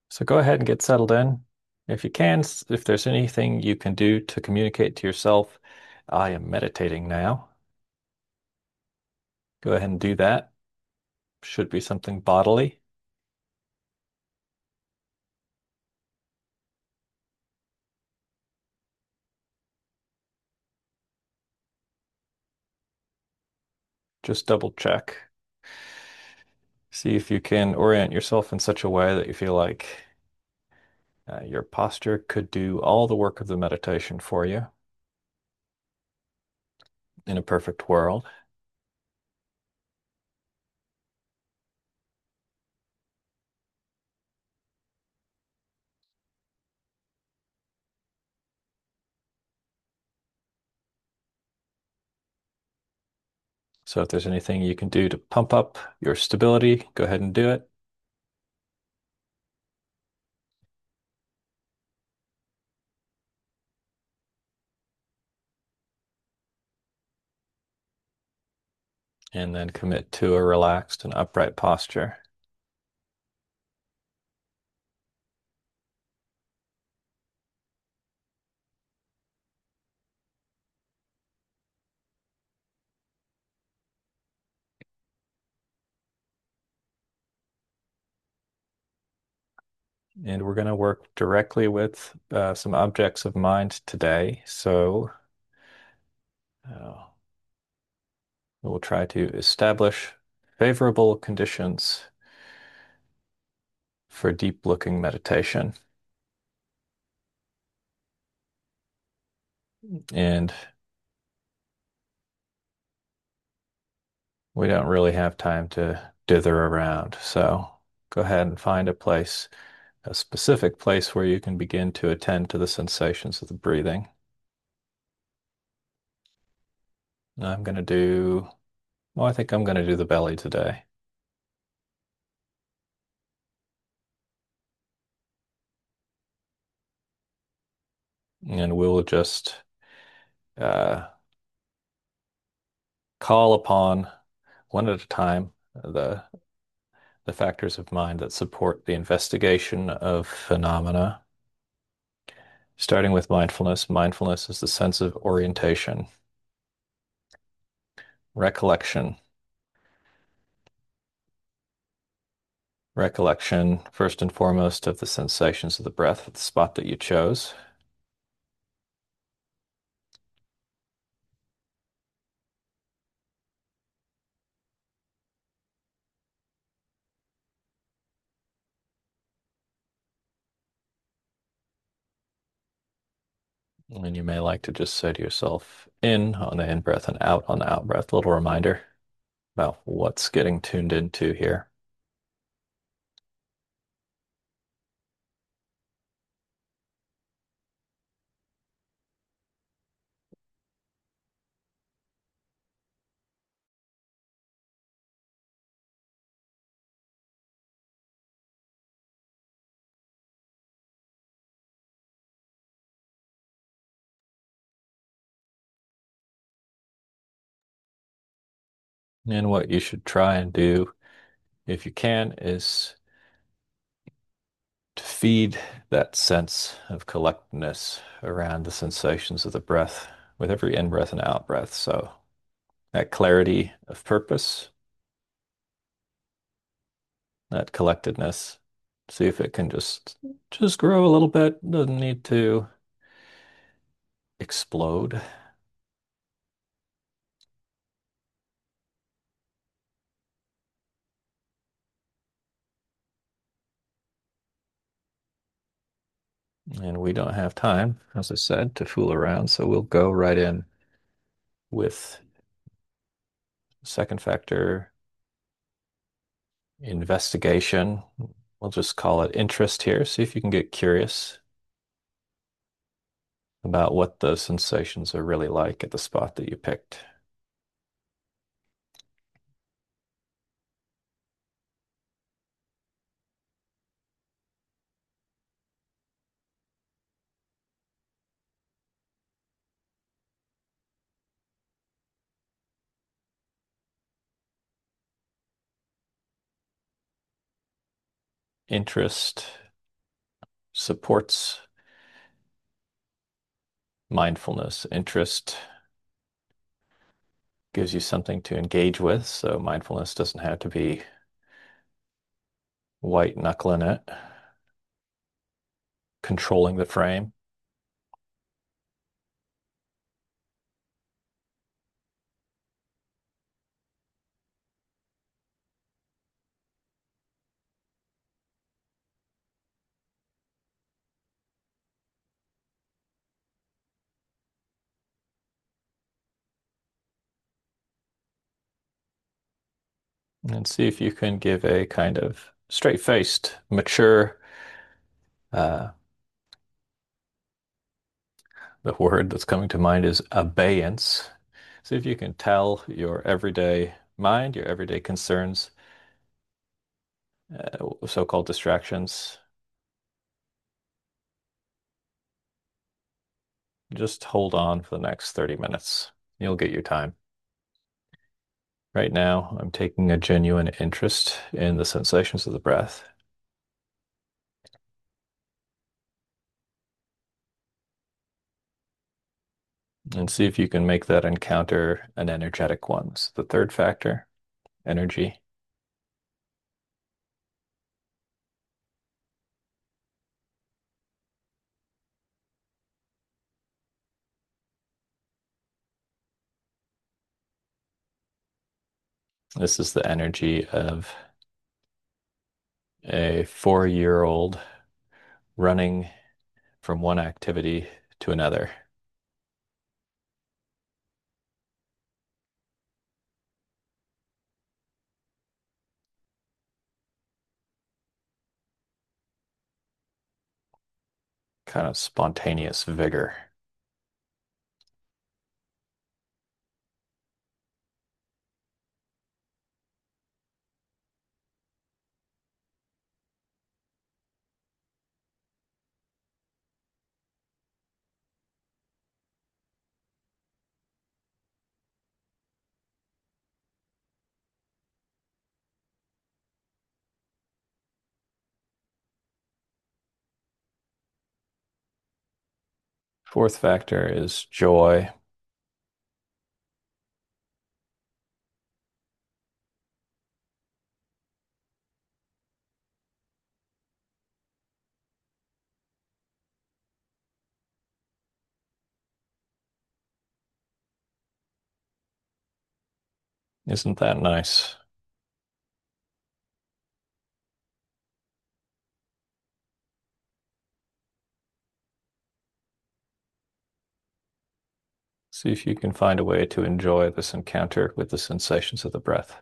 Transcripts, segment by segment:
So go ahead and get settled in. If you can, if there's anything you can do to communicate to yourself, I am meditating now. Go ahead and do that. Should be something bodily. Just double check. See if you can orient yourself in such a way that you feel like your posture could do all the work of the meditation for you in a perfect world. So if there's anything you can do to pump up your stability, go ahead and do it. And then commit to a relaxed and upright posture. And we're going to work directly with some objects of mind today. So uh, we'll try to establish favorable conditions for deep looking meditation. And we don't really have time to dither around. So go ahead and find a place, a specific place where you can begin to attend to the sensations of the breathing. I'm going to do, well, I think I'm going to do the belly today. And we'll just uh, call upon one at a time the factors of mind that support the investigation of phenomena. Starting with mindfulness, mindfulness is the sense of orientation, recollection. Recollection, first and foremost, of the sensations of the breath at the spot that you chose. And you may like to just say to yourself, in on the in breath and out on the out breath, a little reminder about what's getting tuned into here. And what you should try and do, if you can, is to feed that sense of collectedness around the sensations of the breath with every in breath and out breath. So that clarity of purpose, that collectedness, see if it can just grow a little bit. Doesn't need to explode. And we don't have time, as I said, to fool around. So we'll go right in with second factor investigation. We'll just call it interest here. See if you can get curious about what those sensations are really like at the spot that you picked. Interest supports mindfulness, interest gives you something to engage with. So mindfulness doesn't have to be white knuckling it, controlling the frame. And see if you can give a kind of straight-faced, mature, uh, the word that's coming to mind is abeyance. See if you can tell your everyday mind, your everyday concerns, so-called distractions. Just hold on for the next 30 minutes. You'll get your time. Right now, I'm taking a genuine interest in the sensations of the breath. And see if you can make that encounter an energetic one. It's the third factor, energy. This is the energy of a 4-year-old running from one activity to another. Kind of spontaneous vigor. Fourth factor is joy. Isn't that nice? See if you can find a way to enjoy this encounter with the sensations of the breath.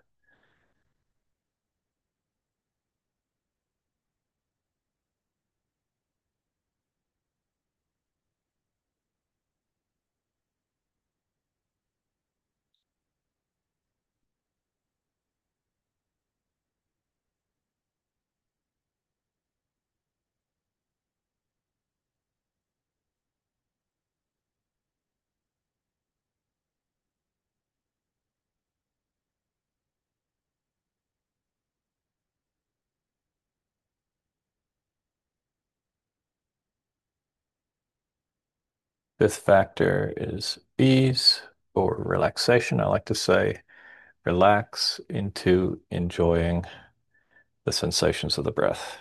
Fifth factor is ease or relaxation. I like to say relax into enjoying the sensations of the breath.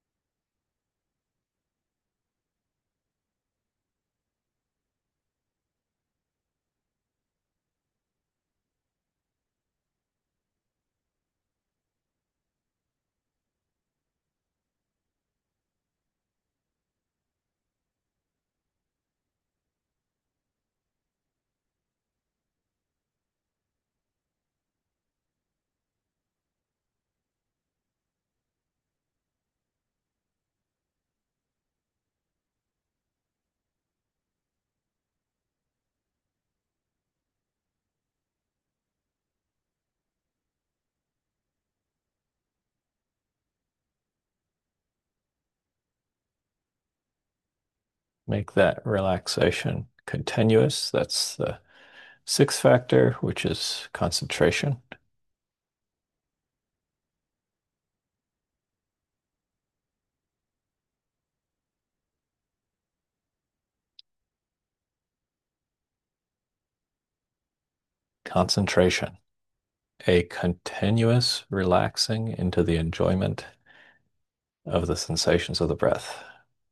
Make that relaxation continuous. That's the sixth factor, which is concentration. concentration, a continuous relaxing into the enjoyment of the sensations of the breath.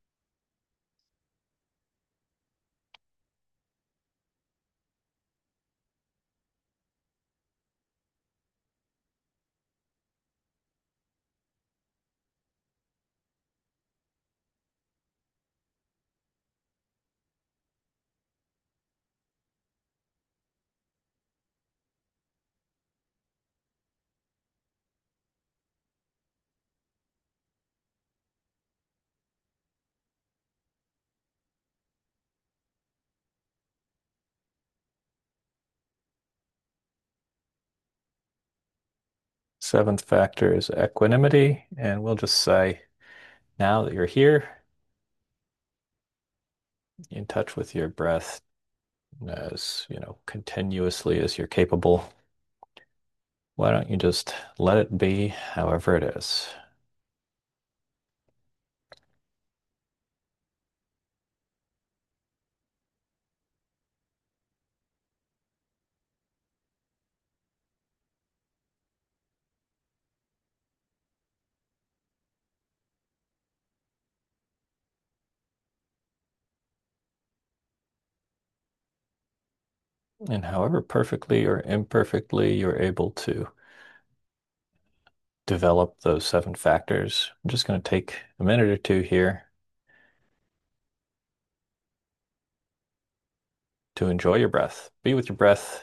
Seventh factor is equanimity, and we'll just say, now that you're here, in touch with your breath as, continuously as you're capable, why don't you just let it be however it is? And however perfectly or imperfectly you're able to develop those seven factors, I'm just going to take a minute or two here to enjoy your breath. Be with your breath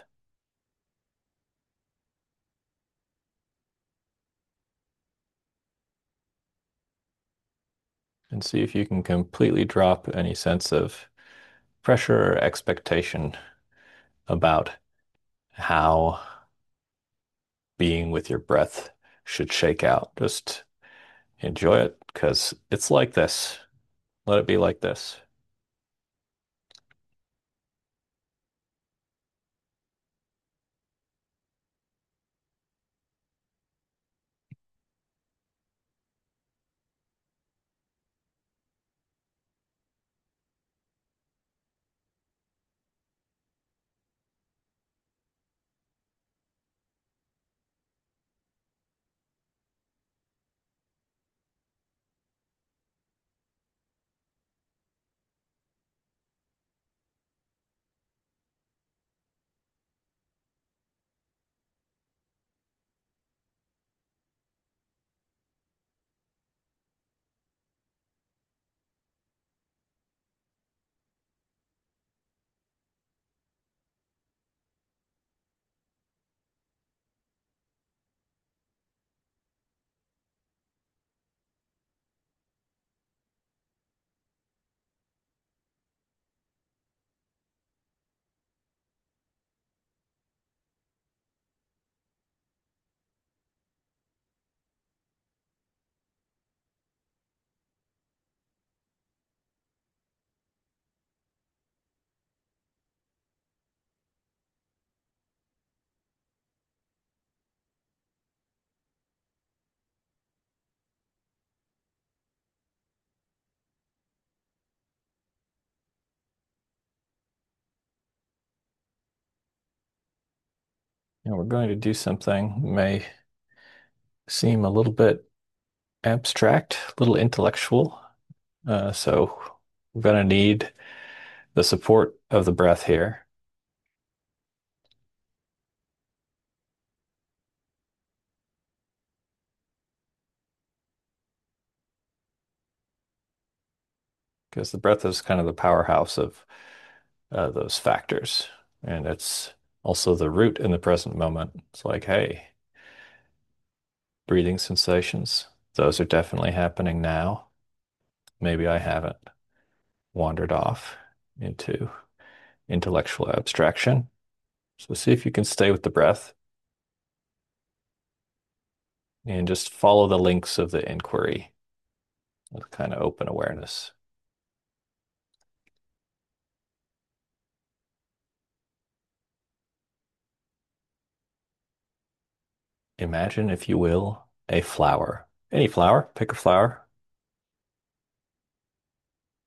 and see if you can completely drop any sense of pressure or expectation about how being with your breath should shake out. Just enjoy it because it's like this. Let it be like this. And we're going to do something may seem a little bit abstract, a little intellectual. So we're going to need the support of the breath here because the breath is kind of the powerhouse of those factors. And it's also the root in the present moment. It's like, hey, breathing sensations, those are definitely happening now. Maybe I haven't wandered off into intellectual abstraction. So see if you can stay with the breath and just follow the links of the inquiry with kind of open awareness. Imagine, if you will, a flower. Any flower, pick a flower.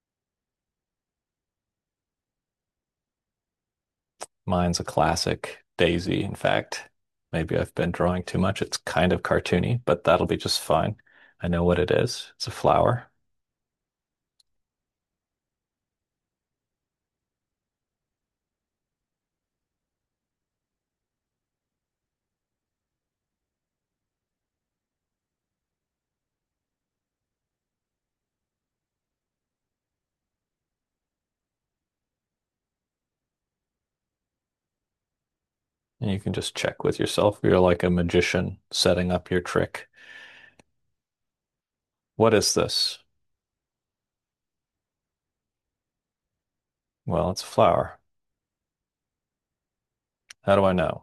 Mine's a classic daisy, in fact. Maybe I've been drawing too much. It's kind of cartoony, but that'll be just fine. I know what it is. It's a flower. And you can just check with yourself. You're like a magician setting up your trick. What is this? Well, it's a flower. How do I know?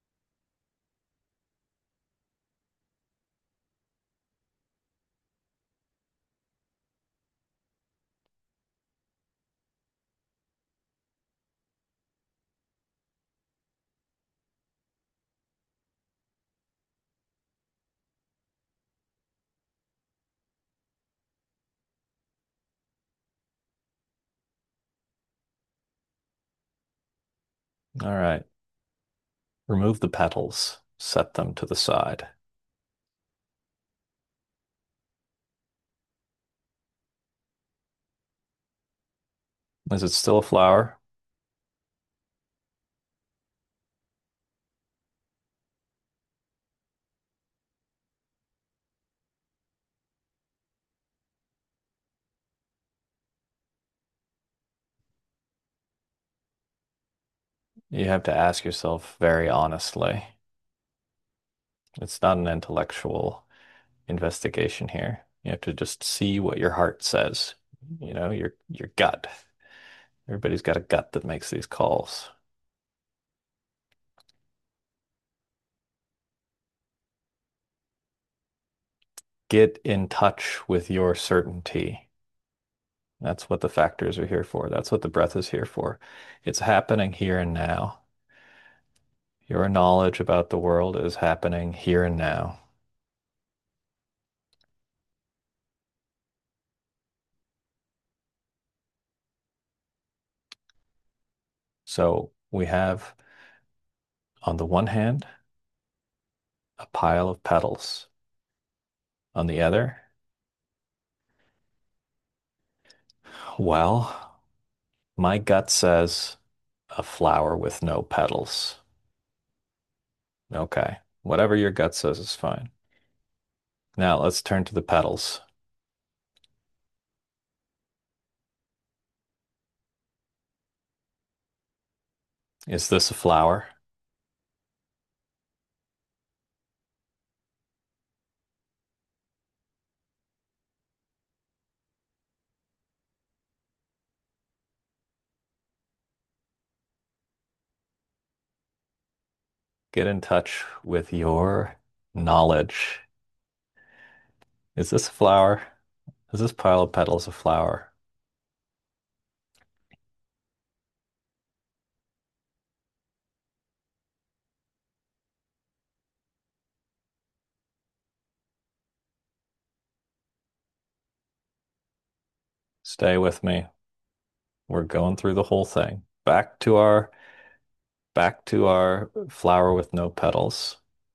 All right. Remove the petals. Set them to the side. Is it still a flower? You have to ask yourself very honestly. It's not an intellectual investigation here. You have to just see what your heart says. Your gut. Everybody's got a gut that makes these calls. Get in touch with your certainty. That's what the factors are here for. That's what the breath is here for. It's happening here and now. Your knowledge about the world is happening here and now. So we have, on the one hand, a pile of petals. On the other, well, my gut says a flower with no petals. Okay. Whatever your gut says is fine. Now let's turn to the petals. Is this a flower? Get in touch with your knowledge. Is this a flower? Is this pile of petals a flower? Stay with me. We're going through the whole thing. Back to our flower with no petals.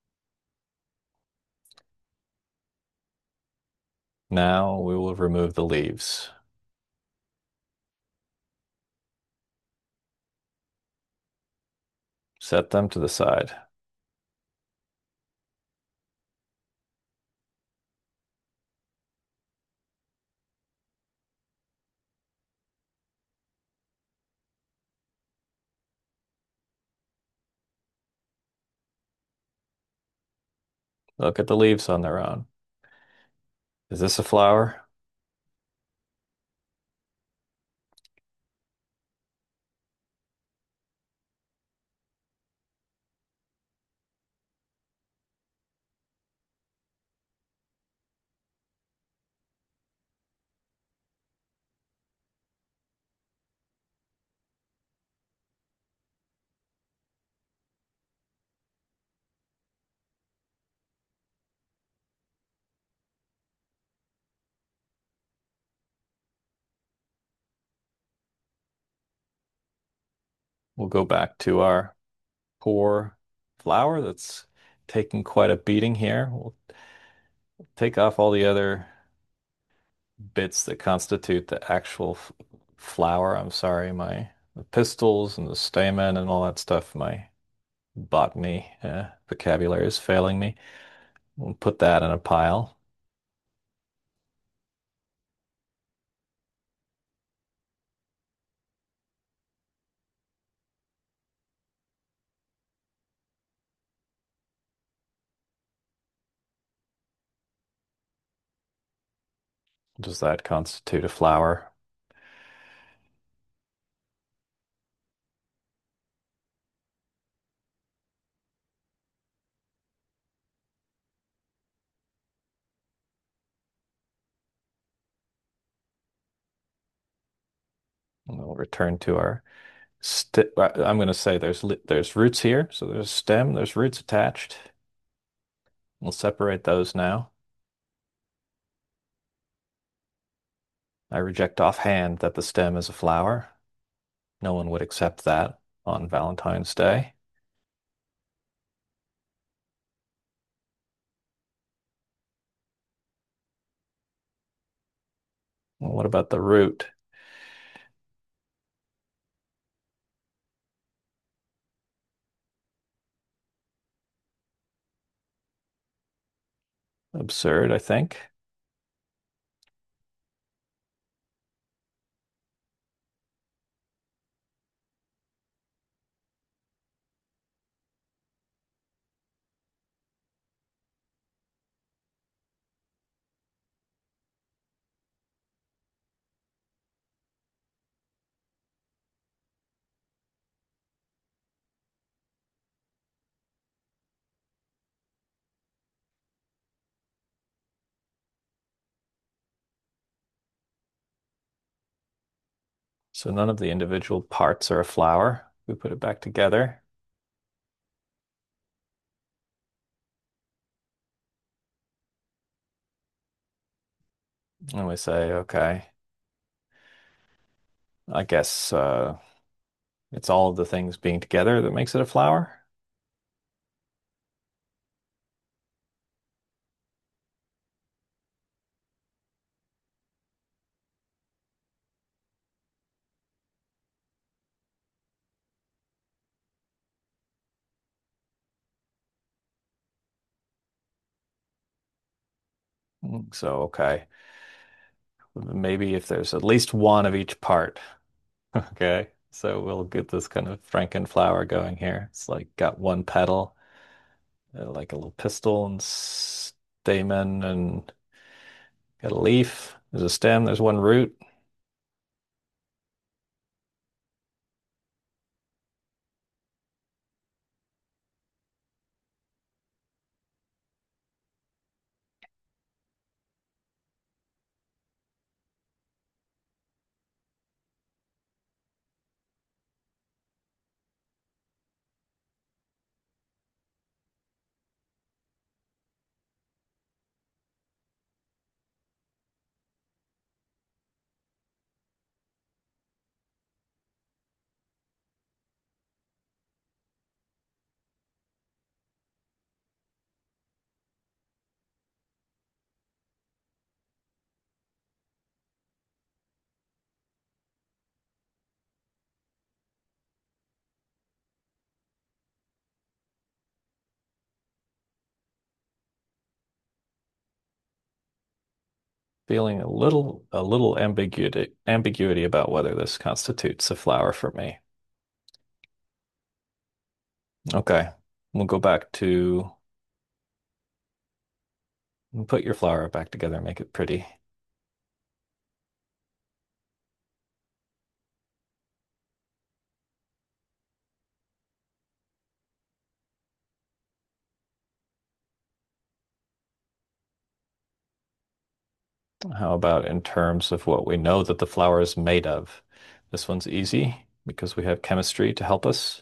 Now we will remove the leaves. Set them to the side. Look at the leaves on their own. Is this a flower? We'll go back to our pour flower that's taking quite a beating here. We'll take off all the other bits that constitute the actual flower. I'm sorry, my the pistils and the stamen and all that stuff. My botany vocabulary is failing me. We'll put that in a pile. Does that constitute a flower? We'll return to our I'm going to say there's roots here, so there's a stem, there's roots attached. We'll separate those now. I reject offhand that the stem is a flower. No one would accept that on Valentine's Day. Well, what about the root? Absurd, I think. So none of the individual parts are a flower. We put it back together. And we say, okay, I guess it's all of the things being together that makes it a flower. So, okay, maybe if there's at least one of each part. Okay, so we'll get this kind of Frankenflower going here. It's like got one petal, like a little pistil and stamen, and got a leaf. There's a stem. There's one root. Feeling a little ambiguity about whether this constitutes a flower for me. Okay, we'll go back to put your flower back together, make it pretty. How about in terms of what we know that the flower is made of? This one's easy because we have chemistry to help us.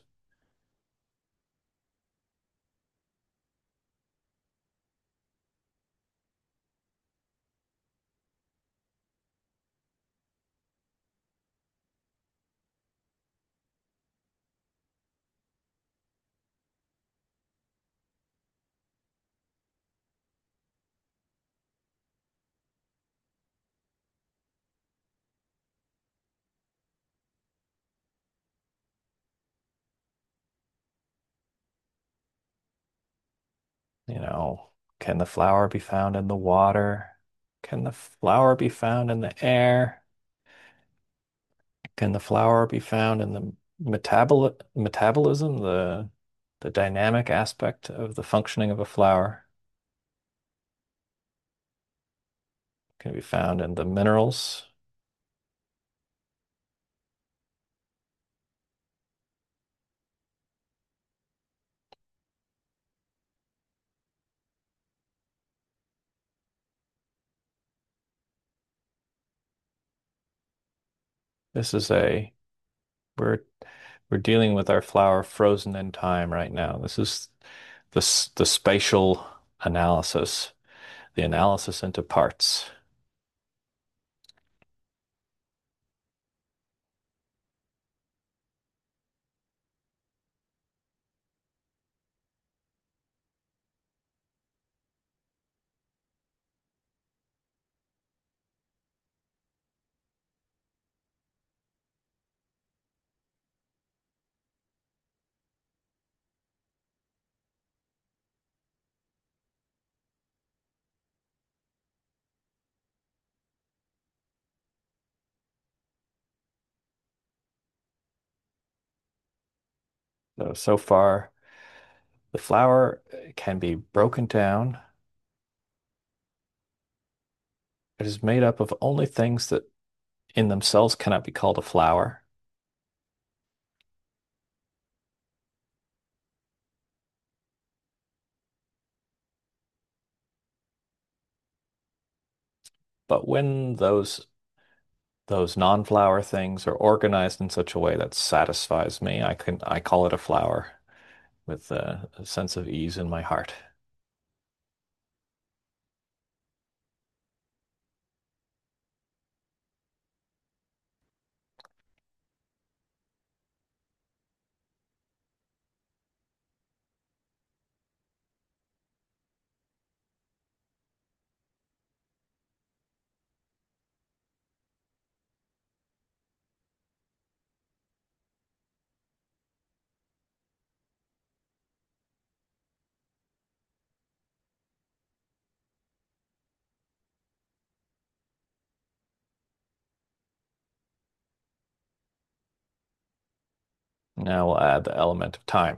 You know, can the flower be found in the water? Can the flower be found in the air? Can the flower be found in the metabolism, the dynamic aspect of the functioning of a flower? Can it be found in the minerals? This is a we're we're dealing with our flower frozen in time right now. This is the spatial analysis, the analysis into parts. So far, the flower can be broken down. It is made up of only things that in themselves cannot be called a flower. But when those non-flower things are organized in such a way that satisfies me, I call it a flower with a sense of ease in my heart. Now we'll add the element of time.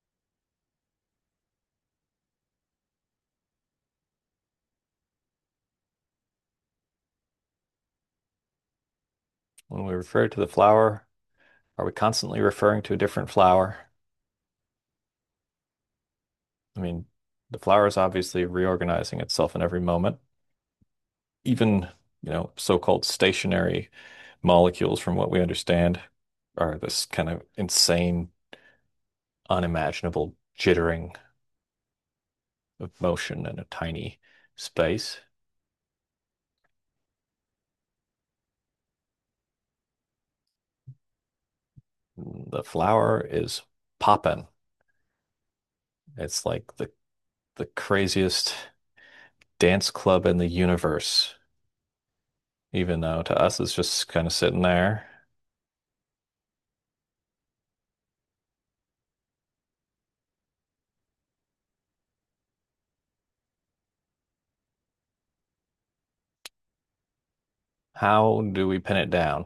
When we refer to the flower, are we constantly referring to a different flower? I mean, the flower is obviously reorganizing itself in every moment. Even, so-called stationary molecules, from what we understand, are this kind of insane, unimaginable jittering of motion in a tiny space. The flower is popping. It's like the craziest dance club in the universe, even though to us it's just kind of sitting there. How do we pin it down?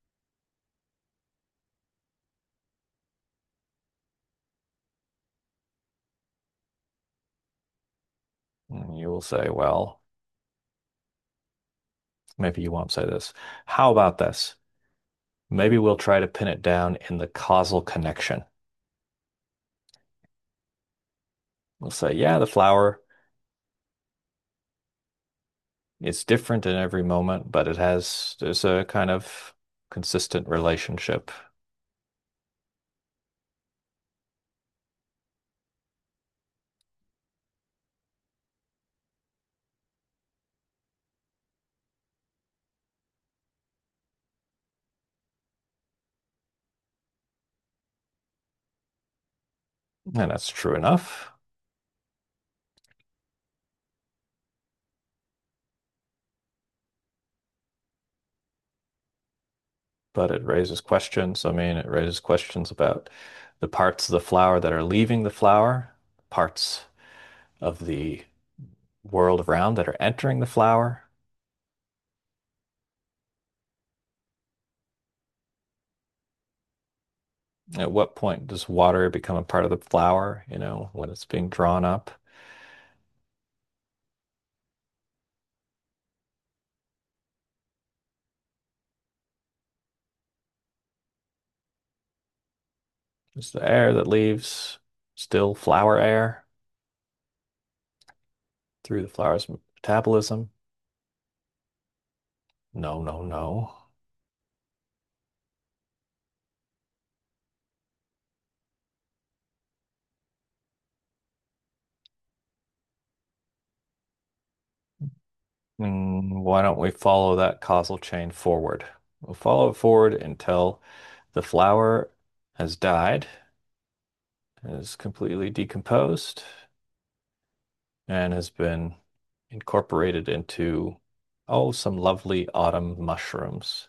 And you will say, well, maybe you won't say this. How about this? Maybe we'll try to pin it down in the causal connection. We'll say, yeah, the flower is different in every moment, but there's a kind of consistent relationship. And that's true enough. But it raises questions. I mean, it raises questions about the parts of the flower that are leaving the flower, parts of the world around that are entering the flower? At what point does water become a part of the flower, when it's being drawn up? Is the air that leaves still flower air through the flower's metabolism? No, no, no. Why don't we follow that causal chain forward? We'll follow it forward until the flower has died, is completely decomposed, and has been incorporated into, oh, some lovely autumn mushrooms.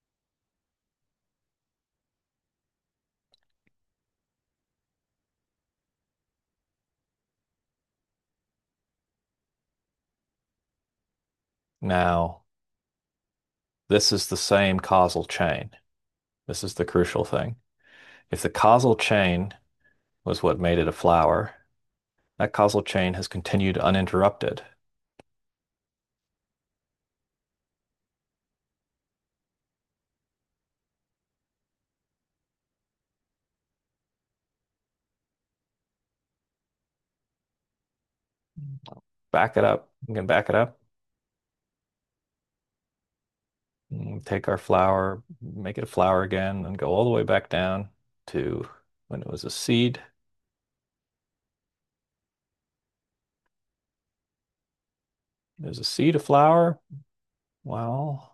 Now, this is the same causal chain. This is the crucial thing. If the causal chain was what made it a flower, that causal chain has continued uninterrupted. Back it up. We can back it up. Take our flower, make it a flower again, and go all the way back down to when it was a seed. There's a seed, a flower. Well,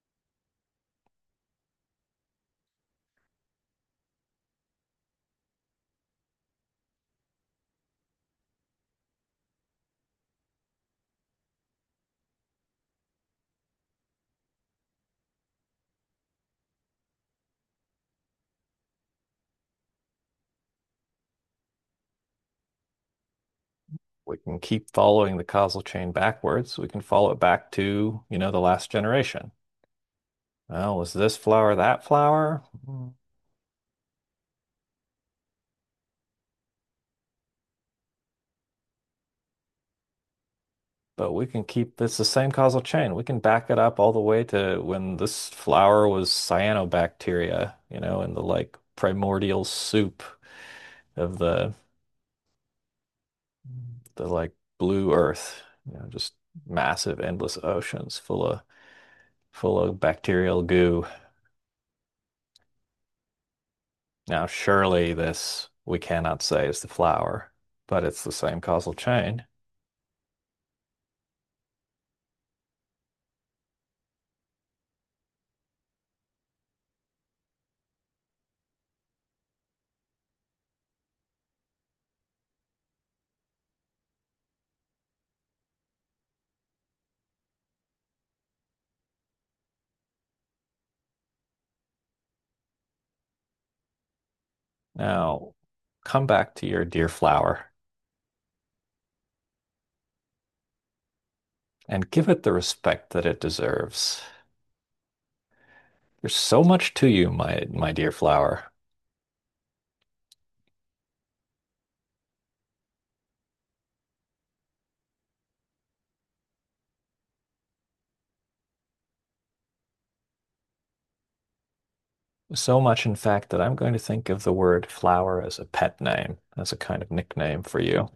we can keep following the causal chain backwards. We can follow it back to, the last generation. Well, was this flower that flower? But we can keep it's the same causal chain. We can back it up all the way to when this flower was cyanobacteria, in the like primordial soup of the like blue earth, just massive endless oceans full of bacterial goo. Now, surely this we cannot say is the flower, but it's the same causal chain. Now, come back to your dear flower and give it the respect that it deserves. There's so much to you, my dear flower. So much, in fact, that I'm going to think of the word flower as a pet name, as a kind of nickname for you,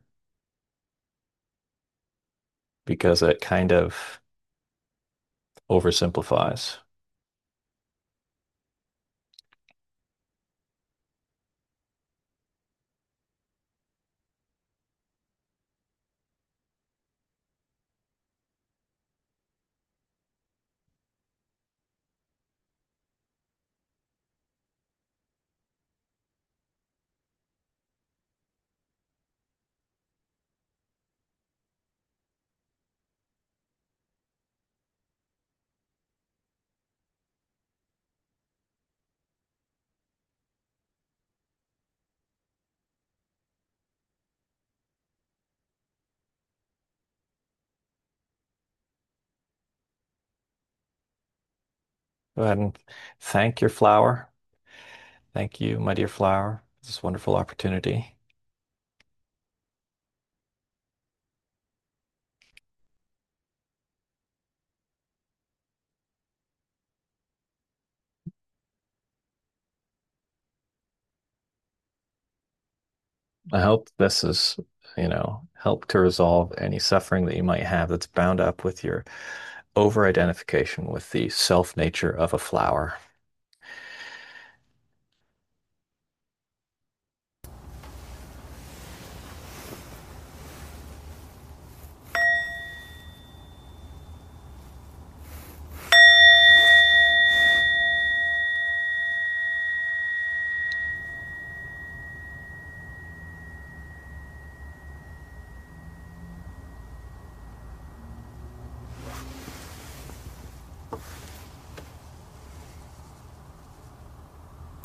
because it kind of oversimplifies. go ahead and thank your flower. Thank you, my dear flower, for this wonderful opportunity. I hope this is, help to resolve any suffering that you might have that's bound up with your over-identification with the self nature of a flower.